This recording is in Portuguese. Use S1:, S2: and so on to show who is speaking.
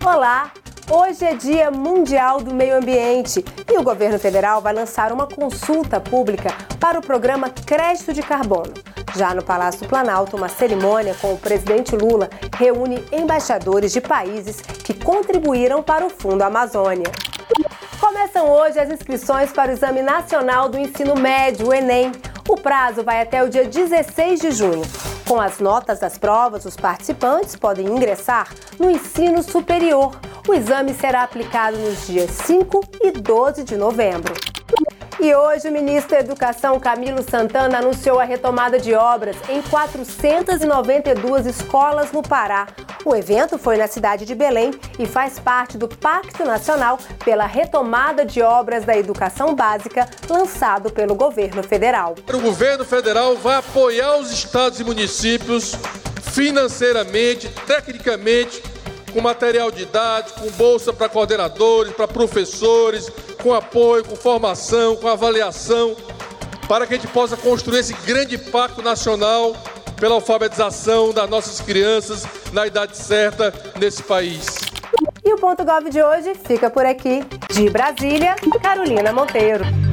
S1: Olá! Hoje é Dia Mundial do Meio Ambiente e o governo federal vai lançar uma consulta pública para o programa Crédito de Carbono. Já no Palácio do Planalto, uma cerimônia com o presidente Lula reúne embaixadores de países que contribuíram para o Fundo Amazônia. Começam hoje as inscrições para o Exame Nacional do Ensino Médio, o Enem. O prazo vai até o dia 16 de junho. Com as notas das provas, os participantes podem ingressar no ensino superior. O exame será aplicado nos dias 5 e 12 de novembro. E hoje o ministro da Educação, Camilo Santana, anunciou a retomada de obras em 492 escolas no Pará. O evento foi na cidade de Belém e faz parte do Pacto Nacional pela Retomada de Obras da Educação Básica, lançado pelo governo federal.
S2: O governo federal vai apoiar os estados e municípios financeiramente, tecnicamente, com material didático, com bolsa para coordenadores, para professores, com apoio, com formação, com avaliação, para que a gente possa construir esse grande pacto nacional pela alfabetização das nossas crianças na idade certa nesse país.
S1: E o Ponto Gov de hoje fica por aqui. De Brasília, Carolina Monteiro.